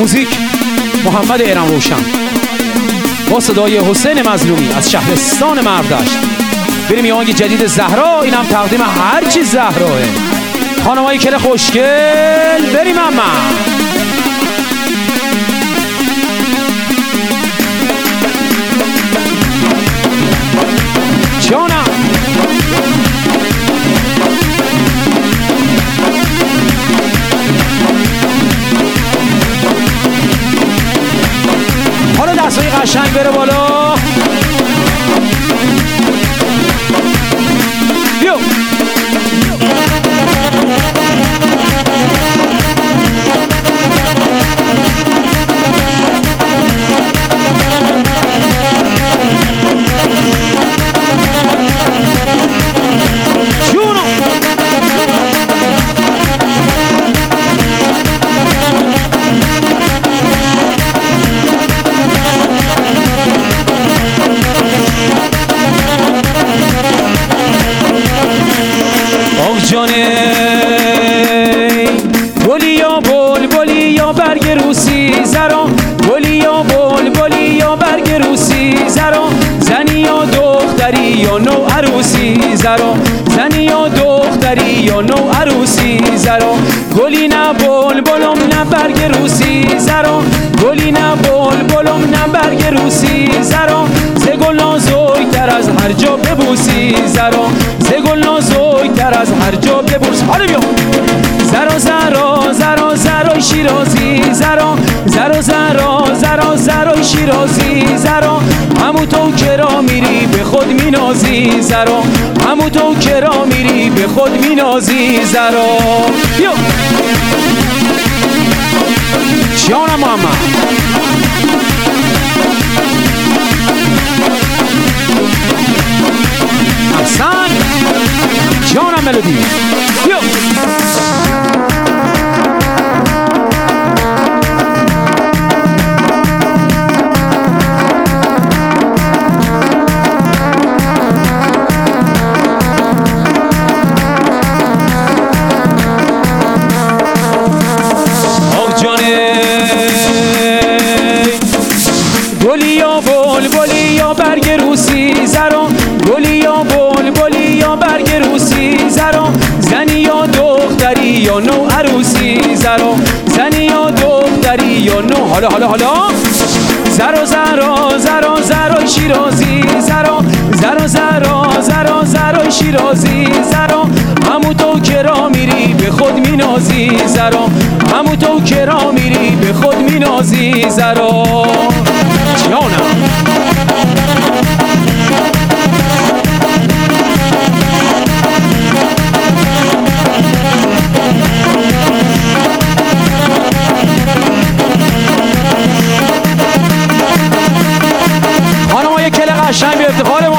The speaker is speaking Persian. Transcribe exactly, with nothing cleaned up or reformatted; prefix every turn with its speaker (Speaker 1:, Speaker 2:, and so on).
Speaker 1: موزیک محمد ایران روشن با صدای حسین مظلومی از شهرستان مردشت. بریم یه آهنگ جدید زهرا، اینم تقدیم هر چی زهراه. خانمای کل خوشگل بریم اما جانم. حالا دستای قشنگ بره بالا. بیو جانه گلی یا بول بولی یا برگ روسی زرا، گلی یا بول بولی یا برگ روسی زرا، زنی یا دختری یا نو عروسی زرا، زنی یا دختری یا نو عروسی زرا، گلی نه بول بولم نه برگ روسی زرا، گلی نه بول بولم نه برگ روسی زرا، ز گل نازک‌تر از هر جا ببوسی زرا، ز گل نازک‌تر از هر جا ببوس. حالا بیا زرا زرا زرا زرا شیرازی زرا، زرا زرا زرا زرا شیرازی زرا، همون تو که را میری به خود مینازی زرا، همون تو که را میری به خود مینازی زرا. بیا جانم محمد حسن جانم ملودی. بیا گلی یا بول بولی یا برگ روسی زرا، گلی یا بول بولی یا برگ روسی زرا، زنی یا دختری یا نو عروسی زرا، زنی یا دختری یا نو. حالا حالا حالا زرا زرا زرا زرا شیرازی زرا، زرا زرا زرا زرا شیرازی زرا، همون تو که را میری به خود مینازی زرا، همون تو که را میری به خود مینازی زرا. جانم خانمای کل قشنگ به افتخار